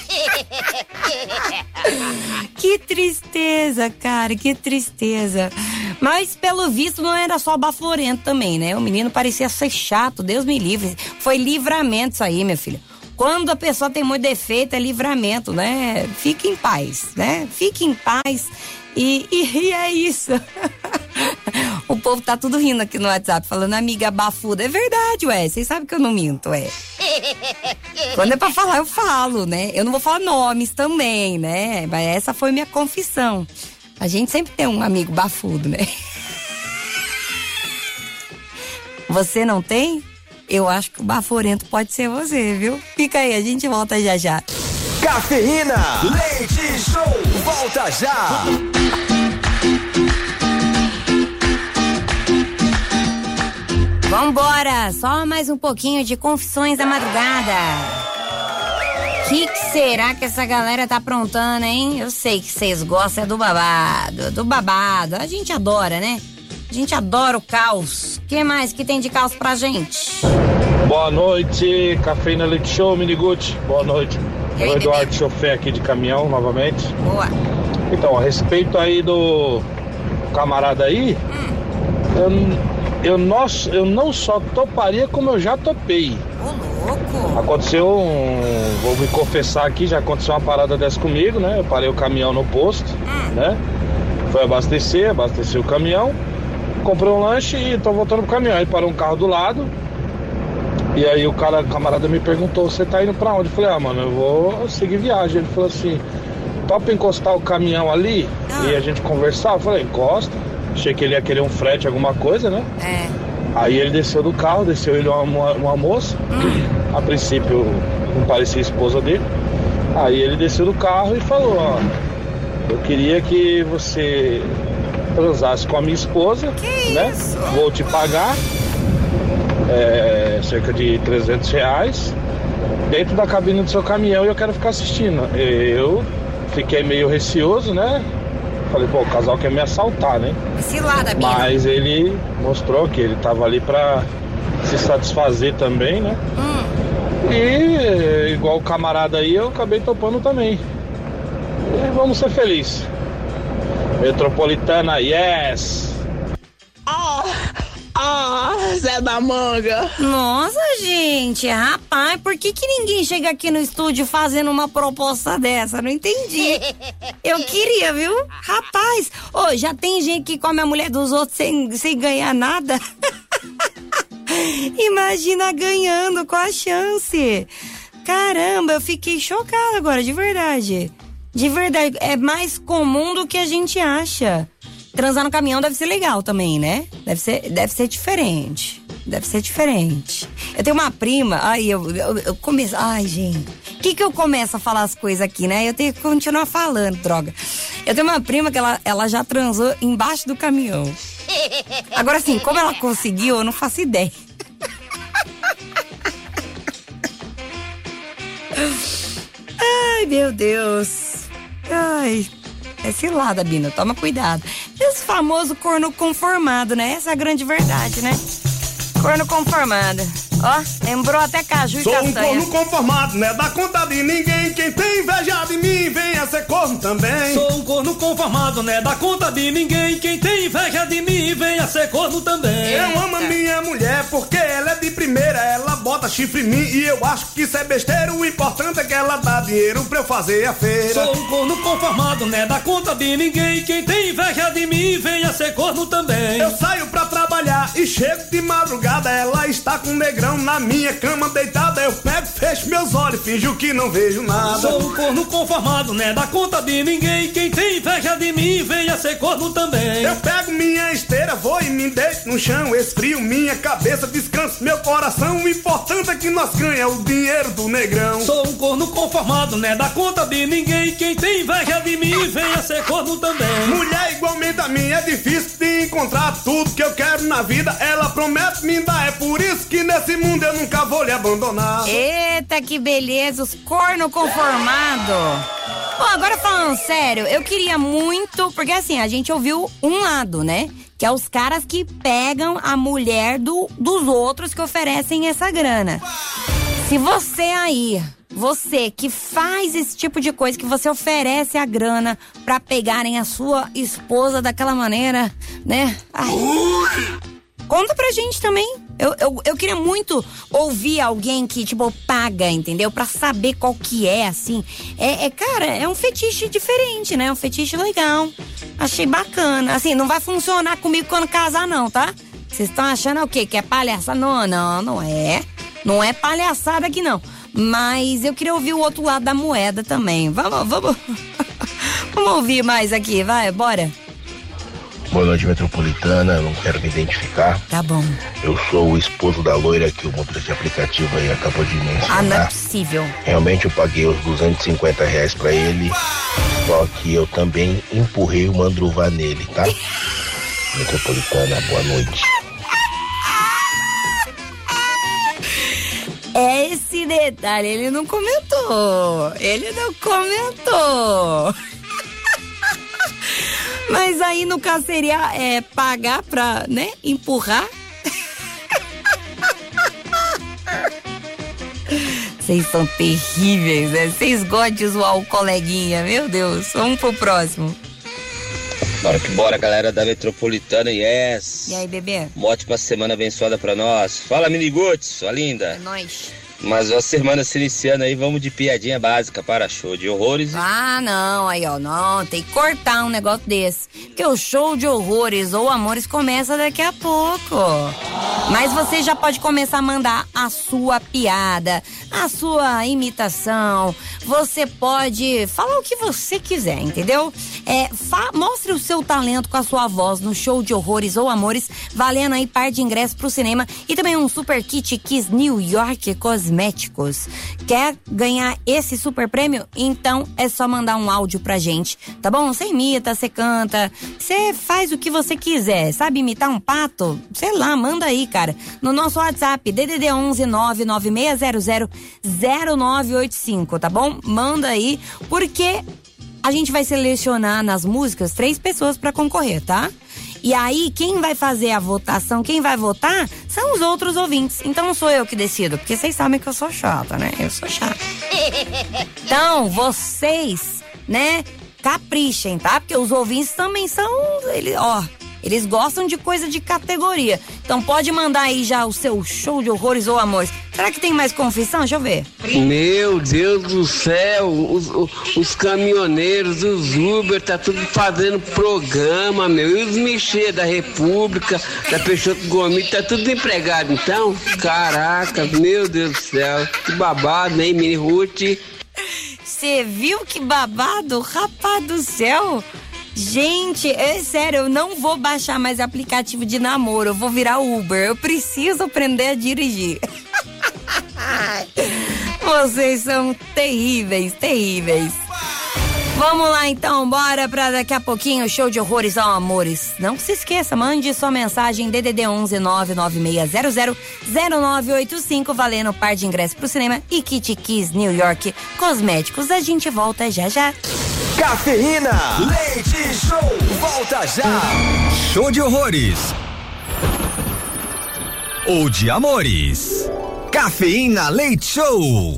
Que tristeza, cara, que tristeza. Mas, pelo visto, não era só baforento também, né? O menino parecia ser chato, Deus me livre. Foi livramento isso aí, minha filha. Quando a pessoa tem muito defeito, é livramento, né? Fique em paz, né? Fique em paz e, e, e é isso. O povo tá tudo rindo aqui no WhatsApp, falando, amiga bafuda. É verdade, ué, vocês sabem que eu não minto, ué. Quando é pra falar, eu falo, né? Eu não vou falar nomes também, né? Mas essa foi minha confissão. A gente sempre tem um amigo bafudo, né? Você não tem? Eu acho que o baforento pode ser você, viu? Fica aí, a gente volta já já. Cafeína, leite show, volta já. Vambora, só mais um pouquinho de Confissões da Madrugada. O que, que será que essa galera tá aprontando, hein? Eu sei que vocês gostam do babado, do babado. A gente adora, né? A gente adora o caos. O que mais que tem de caos pra gente? Boa noite, Cafeína Leite Show, Miniguti. Boa noite. É o Eduardo Chofé aqui de caminhão, novamente. Boa. Então, a respeito aí do camarada aí, hum. eu, eu, não, eu não só toparia, como eu já topei. Ô, louco. Aconteceu um... Vou me confessar aqui, já aconteceu uma parada dessa comigo, né? Eu parei o caminhão no posto, hum. né? Foi abastecer, abasteci o caminhão, comprei um lanche e tô voltando pro caminhão. Aí parou um carro do lado. E aí o cara, o camarada me perguntou, você tá indo pra onde? Eu falei, ah, mano, eu vou seguir viagem. Ele falou assim, topa encostar o caminhão ali ah. e a gente conversar? Eu falei, encosta. Achei que ele ia querer um frete, alguma coisa, né? É. Aí ele desceu do carro, desceu ele uma, uma moça. Hum. A princípio não parecia a esposa dele. Aí ele desceu do carro e falou, ó, eu queria que você transasse com a minha esposa, que né? Isso? Vou te pagar. É, cerca de trezentos reais dentro da cabine do seu caminhão e eu quero ficar assistindo. Eu fiquei meio receoso, né? Falei, pô, o casal quer me assaltar, né? Cilada, mas ele mostrou que ele tava ali pra se satisfazer também, né? Hum. E igual o camarada aí, eu acabei topando também. E vamos ser felizes. Metropolitana, yes! Oh. Ah, Zé da Manga. Nossa, gente, rapaz, por que que ninguém chega aqui no estúdio fazendo uma proposta dessa? Não entendi. Eu queria, viu? Rapaz, ô, já tem gente que come a mulher dos outros sem, sem ganhar nada. Imagina ganhando, com a chance. Caramba, eu fiquei chocada agora, de verdade. De verdade, é mais comum do que a gente acha. Transar no caminhão deve ser legal também, né? Deve ser, deve ser diferente. Deve ser diferente. Eu tenho uma prima, aí eu, eu, eu começo... Ai, gente. O que que eu começo a falar as coisas aqui, né? Eu tenho que continuar falando, droga. Eu tenho uma prima que ela, ela já transou embaixo do caminhão. Agora, assim, como ela conseguiu, eu não faço ideia. Ai, meu Deus. Ai... É cilada, Bina, toma cuidado. Esse famoso corno conformado, né? Essa é a grande verdade, né? Corno conformado. Ó, lembrou até caju e Sou um castanha. corno conformado, né? Dá conta de ninguém. Quem tem inveja de mim, venha ser corno também. Sou um corno conformado, né? Dá conta de ninguém. Quem tem inveja de mim, venha ser corno também. Eu amo a minha mulher porque ela é de primeira. Ela bota chifre em mim e eu acho que isso é besteira. O importante é que ela dá dinheiro pra eu fazer a feira. Sou um corno conformado, né? Dá conta de ninguém. Quem tem inveja de mim, venha ser corno também. Eu saio pra trabalhar e chego de madrugada. Ela está com um negrão na minha cama deitada. Eu pego, fecho meus olhos, finjo que não vejo nada. Sou um corno conformado, né? Dá conta de ninguém. Quem tem inveja de mim, venha ser corno também. Eu pego minha esteira, vou e me deito no chão. Esfrio minha cabeça, descanso meu coração. O importante é que nós ganhamos o dinheiro do negrão. Sou um corno conformado, né? Dá conta de ninguém. Quem tem inveja de mim, venha ser corno também. Mulher igualmente a mim, é difícil de encontrar tudo que eu quero na vida. Ela promete me dar, é por isso que nesse mundo eu nunca vou lhe abandonar. Eita, que beleza, os corno conformado. Bom, agora falando sério, eu queria muito, porque assim, a gente ouviu um lado, né? Que é os caras que pegam a mulher do, dos outros que oferecem essa grana. Se você aí, você que faz esse tipo de coisa, que você oferece a grana pra pegarem a sua esposa daquela maneira, né? Ai. Conta pra gente também. Eu, eu, eu queria muito ouvir alguém que, tipo, paga, entendeu? Pra saber qual que é, assim. É, é, cara, é um fetiche diferente, né? Um fetiche legal. Achei bacana. Assim, não vai funcionar comigo quando casar, não, tá? Vocês estão achando o quê? Que é palhaçada? Não, não, não é. Não é palhaçada aqui, não. Mas eu queria ouvir o outro lado da moeda também. Vamos, vamos. Vamos ouvir mais aqui, vai, bora. Boa noite, Metropolitana, eu não quero me identificar. Tá bom. Eu sou o esposo da loira que o motorista de aplicativo aí acabou de mencionar. Ah, não é possível. Realmente eu paguei os duzentos e cinquenta reais pra ele, só que eu também empurrei o mandruvá nele, tá? Metropolitana, boa noite. É esse detalhe, ele não comentou. Ele não comentou. Mas aí no caso seria é, pagar pra, né, empurrar. Vocês são terríveis, né? Vocês gostam de zoar o coleguinha, meu Deus. Vamos pro próximo. Bora que bora, galera da Metropolitana, yes! E aí, bebê? Uma ótima semana abençoada pra nós. Fala, Miniguts, sua linda! É nóis! Mas a semana se iniciando aí, vamos de piadinha básica para show de horrores. Ah, não, aí ó, não, tem que cortar um negócio desse. Porque o show de horrores ou amores começa daqui a pouco. Mas você já pode começar a mandar a sua piada, a sua imitação. Você pode falar o que você quiser, entendeu? É, fa- mostre o seu talento com a sua voz no show de horrores ou amores, valendo aí par de ingressos pro cinema e também um super kit Kiss New York Cosméticos. Quer ganhar esse super prêmio? Então é só mandar um áudio pra gente, tá bom? Você imita, você canta, você faz o que você quiser, sabe imitar um pato? Sei lá, manda aí, cara. No nosso WhatsApp, D D D onze nove nove seis zero zero zero nove oito cinco, tá bom? Manda aí, porque a gente vai selecionar nas músicas três pessoas pra concorrer, tá? E aí, quem vai fazer a votação, quem vai votar, são os outros ouvintes. Então não sou eu que decido, porque vocês sabem que eu sou chata, né? Eu sou chata. Então, vocês, né, caprichem, tá? Porque os ouvintes também são, eles, ó, eles gostam de coisa de categoria. Então pode mandar aí já o seu show de horrores ou amores. Será que tem mais confissão? Deixa eu ver. Meu Deus do céu, os, os, os caminhoneiros, os Uber, tá tudo fazendo programa, meu. E os Michê da República, da Peixoto Gomes, tá tudo empregado, então? Caraca, meu Deus do céu, que babado, hein, Mini Ruth? Você viu que babado? Rapaz do céu! Gente, é sério, eu não vou baixar mais aplicativo de namoro, eu vou virar Uber, eu preciso aprender a dirigir. Vocês são terríveis, terríveis. Vamos lá então, bora pra daqui a pouquinho, show de horrores ou amores. Não se esqueça, mande sua mensagem D D D onze nove nove seis zero zero zero nove oito cinco, valendo par de ingressos pro cinema e kit Kiss New York Cosméticos. A gente volta já já. Cafeína, leite show, volta já. Show de horrores. ou de amores. Cafeína Leite Show.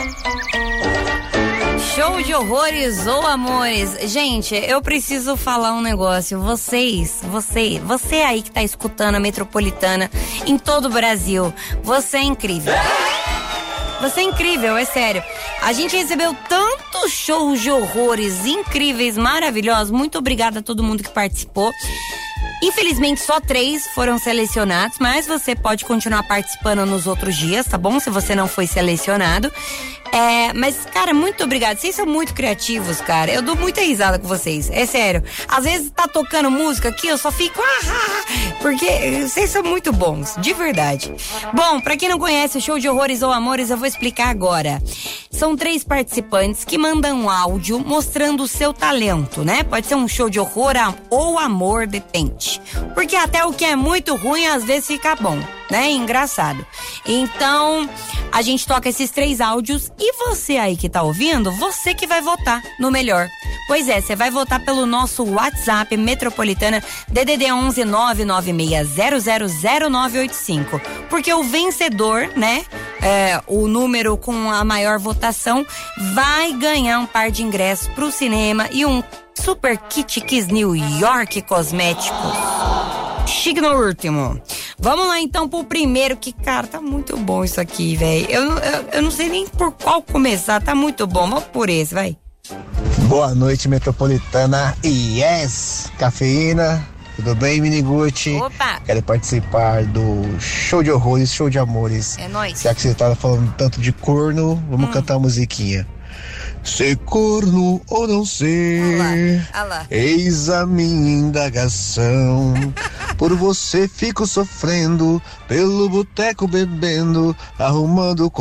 Show de horrores ou amores. Gente, eu preciso falar um negócio. Vocês, você, você aí que tá escutando a Metropolitana em todo o Brasil, você é incrível. Você é incrível, é sério. A gente recebeu tantos shows de horrores incríveis, maravilhosos. Muito obrigada a todo mundo que participou. Infelizmente só três foram selecionados, mas você pode continuar participando nos outros dias, tá bom? Se você não foi selecionado. É, mas, cara, muito obrigada. Vocês são muito criativos, cara. Eu dou muita risada com vocês. É sério. Às vezes tá tocando música aqui, eu só fico. Ah, porque vocês são muito bons, de verdade. Bom, pra quem não conhece o Show de Horrores ou Amores, eu vou explicar agora. São três participantes que mandam um áudio mostrando o seu talento, né? Pode ser um show de horror ou amor, depende. Porque até o que é muito ruim, às vezes fica bom, né? Engraçado. Então, a gente toca esses três áudios e você aí que tá ouvindo, você que vai votar no melhor. Pois é, você vai votar pelo nosso WhatsApp Metropolitana D D D onze nove nove seis zero zero zero nove oito cinco. Porque o vencedor, né, é, o número com a maior votação, vai ganhar um par de ingressos pro cinema e um Super Kit Kiss New York Cosméticos. Chique no último. Vamos lá então pro primeiro, que, cara, tá muito bom isso aqui, velho. Eu, eu, eu não sei nem por qual começar, tá muito bom. Vamos por esse, vai. Boa noite, Metropolitana. Yes! Cafeína. Tudo bem, Miniguti? Opa! Quero participar do Show de Horrores, Show de Amores. É nóis. Já que você tava falando tanto de corno, vamos hum. cantar uma musiquinha. Ser corno ou não ser, olá, olá. Eis a minha indagação. Por você fico sofrendo, pelo boteco bebendo, arrumando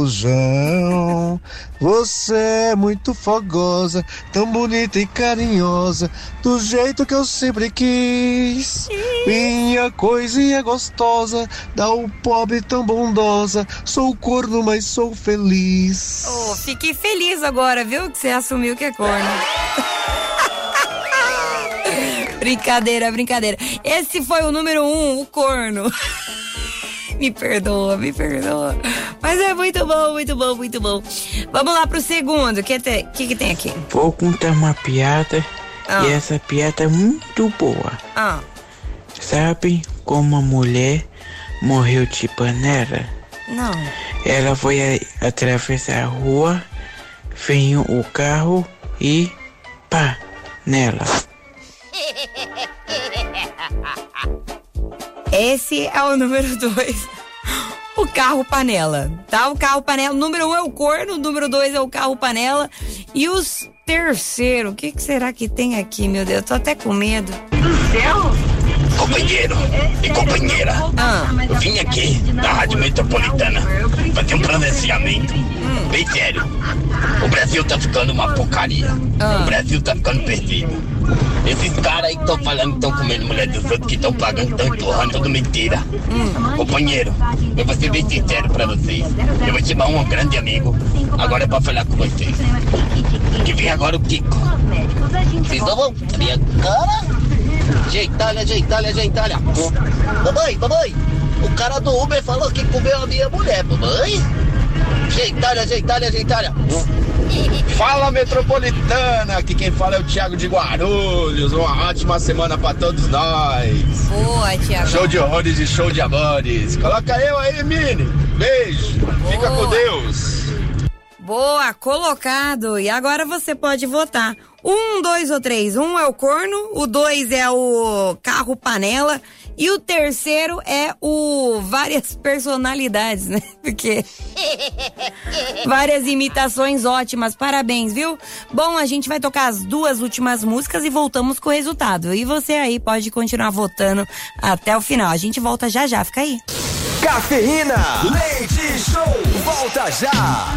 confusão. Você é muito fogosa, tão bonita e carinhosa, do jeito que eu sempre quis. Minha coisinha gostosa, dá um pobre tão bondosa. Sou corno, mas sou feliz. Oh, fiquei feliz agora, viu? Que você assumiu que é corno. Brincadeira, brincadeira. Esse foi o número um, o corno. Me perdoa, me perdoa. Mas é muito bom, muito bom, muito bom. Vamos lá pro segundo. O que, que, que tem aqui? Vou contar uma piada. Ah. E essa piada é muito boa. Ah. Sabe como uma mulher morreu de panela? Não. Ela foi a, atravessar a rua, veio o carro e pá, nela. Esse é o número dois. O carro panela, tá? O carro panela. O número um é o corno, o número dois é o carro panela. E os terceiro, o que, que será que tem aqui, meu Deus? Eu tô até com medo. Do céu? Companheiro e companheira, ah. eu vim aqui da Rádio Metropolitana fazer um pronunciamento hum. bem sério. O Brasil tá ficando uma porcaria. Ah. O Brasil tá ficando perdido. Esses caras aí que estão falando que estão comendo mulher dos outros, que estão pagando, estão empurrando, tudo mentira. Hum. Companheiro, eu vou ser bem sincero pra vocês. Eu vou chamar um grande amigo agora é pra falar com vocês. Que vem agora o Kiko. Vocês não vão minha cara? Geitalha, geitalha, geitalha. Mamãe, mamãe, o cara do Uber falou que comeu a minha mulher, mamãe. Geitalha, geitalha, geitalha. Fala, Metropolitana, aqui quem fala é o Thiago de Guarulhos. Uma ótima semana pra todos nós. Boa, Thiago. Show de horrores e show de amores. Coloca eu aí, Mini. Beijo. Boa. Fica com Deus. Boa, colocado. E agora você pode votar. Um, dois ou três. Um é o corno, o dois é o carro panela e o terceiro é o várias personalidades, né? Porque várias imitações ótimas. Parabéns, viu? Bom, a gente vai tocar as duas últimas músicas e voltamos com o resultado. E você aí pode continuar votando até o final. A gente volta já já, fica aí. Cafeína, Leite Show, volta já.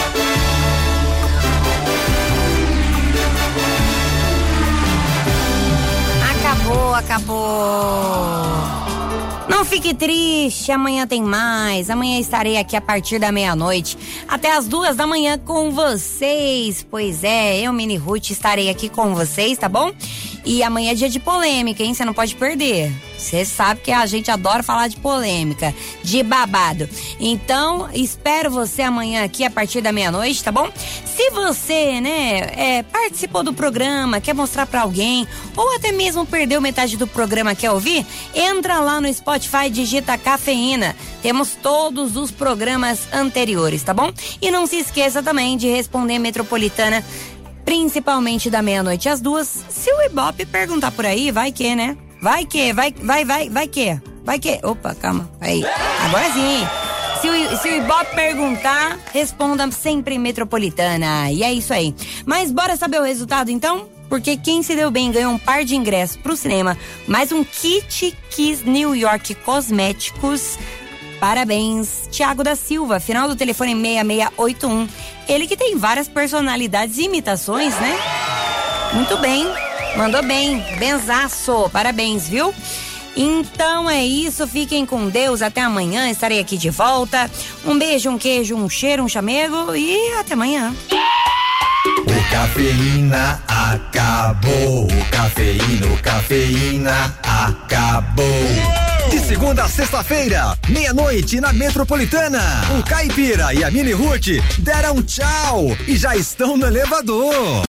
Acabou, acabou. Não fique triste, amanhã tem mais. Amanhã estarei aqui a partir da meia-noite até as duas da manhã com vocês. Pois é, eu, Mini Ruth, estarei aqui com vocês, tá bom? E amanhã é dia de polêmica, hein? Você não pode perder. Você sabe que a gente adora falar de polêmica, de babado. Então, espero você amanhã aqui a partir da meia-noite, tá bom? Se você, né, é, participou do programa, quer mostrar pra alguém, ou até mesmo perdeu metade do programa, quer ouvir, entra lá no Spotify, digita Cafeína. Temos todos os programas anteriores, tá bom? E não se esqueça também de responder Metropolitana, principalmente da meia-noite às duas. Se o Ibope perguntar por aí, vai que, né? Vai que, vai, vai, vai, vai que, vai que. Opa, calma, aí. Agora sim. Se o, se o Ibope perguntar, responda sempre Metropolitana. E é isso aí. Mas bora saber o resultado então? Porque quem se deu bem ganhou um par de ingressos pro cinema, mais um kit Kiss New York Cosméticos. Parabéns, Thiago da Silva, final do telefone seis seis oito um. Ele que tem várias personalidades e imitações, né? Muito bem, mandou bem, benzaço, parabéns, viu? Então é isso, fiquem com Deus, até amanhã, estarei aqui de volta. Um beijo, um queijo, um cheiro, um chamego e até amanhã. O Cafeína acabou, o Cafeína, o Cafeína acabou. De segunda a sexta-feira, meia-noite na Metropolitana. O Caipira e a Mini Ruth deram tchau e já estão no elevador.